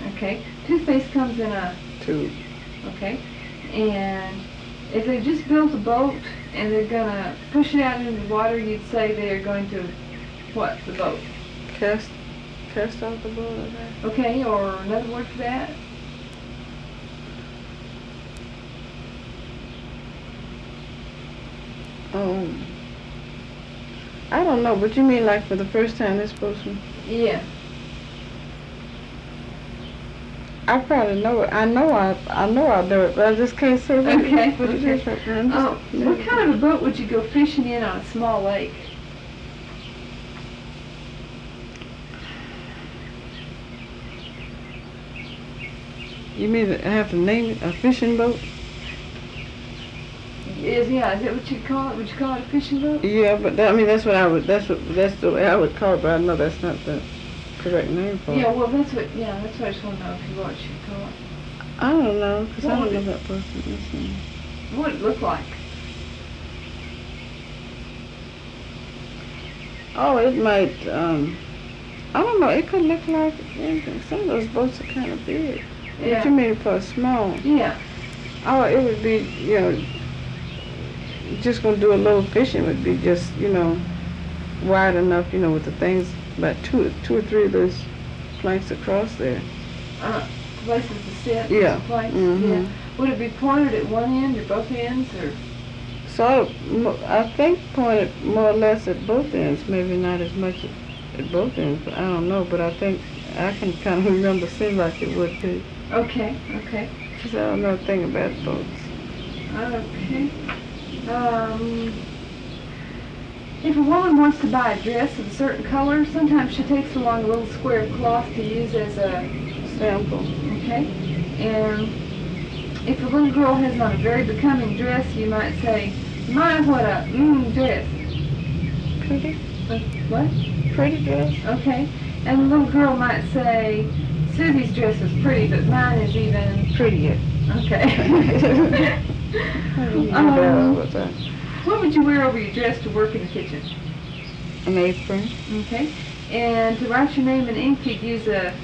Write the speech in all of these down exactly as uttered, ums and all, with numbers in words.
Okay. Toothpaste comes in a tube. Okay. And if they just built a boat and they're gonna push it out into the water, you'd say they're going to what? The boat. Cast, cast out the boat. Okay. Okay. Or another word for that? Um, I don't know, but you mean like for the first time they're supposed to? Yeah. I probably know it. I know I I know I'll do it, but I just can't say what Okay. it is. Okay. Oh, what kind of a boat would you go fishing in on a small lake? You mean I have to name it a fishing boat? Is yeah? Is that what you call it? Would you call it a fishing boat? Yeah, but that, I mean that's what I would. That's what that's the way I would call it. But I know that's not the correct name for it. Yeah. Well, that's what. Yeah, that's what I just want to know if you what you call it. I don't know, because I What don't would know it- that person. Listen. What would it look like? Oh, it might. Um, I don't know. It could look like anything. Some of those boats are kind of big. Yeah. What you mean for small? Yeah. Oh, it would be, you know, just gonna do a little fishing would be just, you know, wide enough, you know, with the things, about two, two or three of those planks across there. Uh, places to sit. Yeah. Place. Mhm. Yeah. Would it be pointed at one end or both ends or? So I, I think pointed more or less at both ends, maybe not as much at, at both ends, but I don't know. But I think I can kind of remember seeing like it would be. Okay. Okay. Because I don't know a thing about boats. Okay. Um, if a woman wants to buy a dress of a certain color, sometimes she takes along a little square of cloth to use as a Sample. okay. And if a little girl has on a very becoming dress, you might say, "My, what a mmm dress." Pretty. Uh, what? Pretty dress. Okay. And the little girl might say, "Susie's dress is pretty, but mine is even Prettier. okay." um, um, what's that? what would you wear over your dress to work in the kitchen? An apron. Okay. And to write your name in ink, you'd use a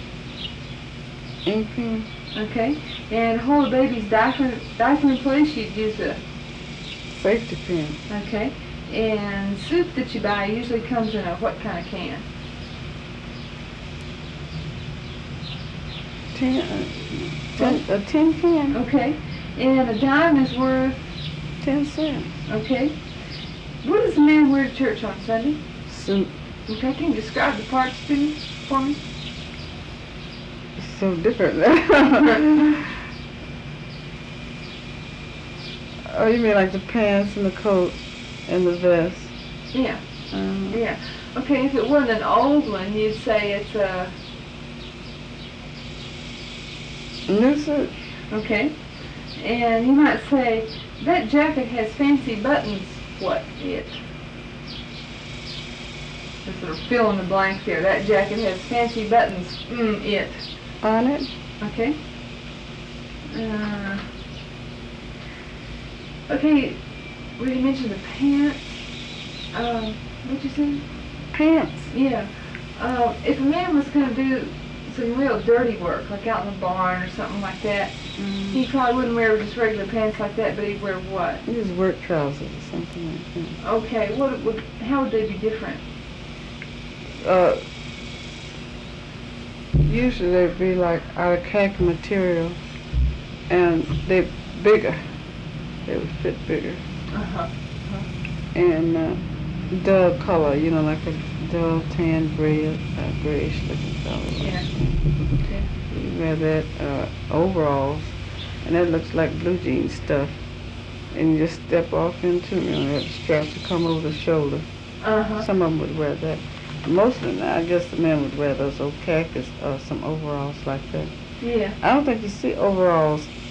Ink pen. okay. And hold a baby's diaper diaper in place, you'd use a Safety pin. okay. And soup that you buy usually comes in a what kind of can? Tin, uh, tin, a tin can. Okay. And a dime is worth Ten cents. okay. What does a man wear to church on Sunday? Suit. Okay, can you describe the parts to me for me? So different. Oh, you mean like the pants and the coat and the vest? Yeah. Um, Yeah. Okay, if it wasn't an old one, you'd say it's a New suit. okay. And you might say, that jacket has fancy buttons. What? It. Just sort of fill in the blank there. That jacket has fancy buttons. Mm, it. On it. Okay. Uh, okay, we mentioned the pants. Uh, what'd you say? Pants. Yeah. Uh, if a man was going to do some real dirty work, like out in the barn or something like that, Mm. he probably wouldn't wear just regular pants like that, but he'd wear what? These work trousers or something like that. Okay, what would, how would they be different? Uh, usually they'd be like out of khaki material, and they're bigger. They would fit bigger. Uh-huh. And uh, dull color, you know, like a dull tan gray, uh, grayish looking color. Yeah. Okay. You wear that uh, overalls, and that looks like blue jean stuff. And you just step off into, you know, that straps to come over the shoulder. Uh-huh. Some of them would wear that. Most of them, I guess the men would wear those old khakis or some overalls like that. Yeah. I don't think you see overalls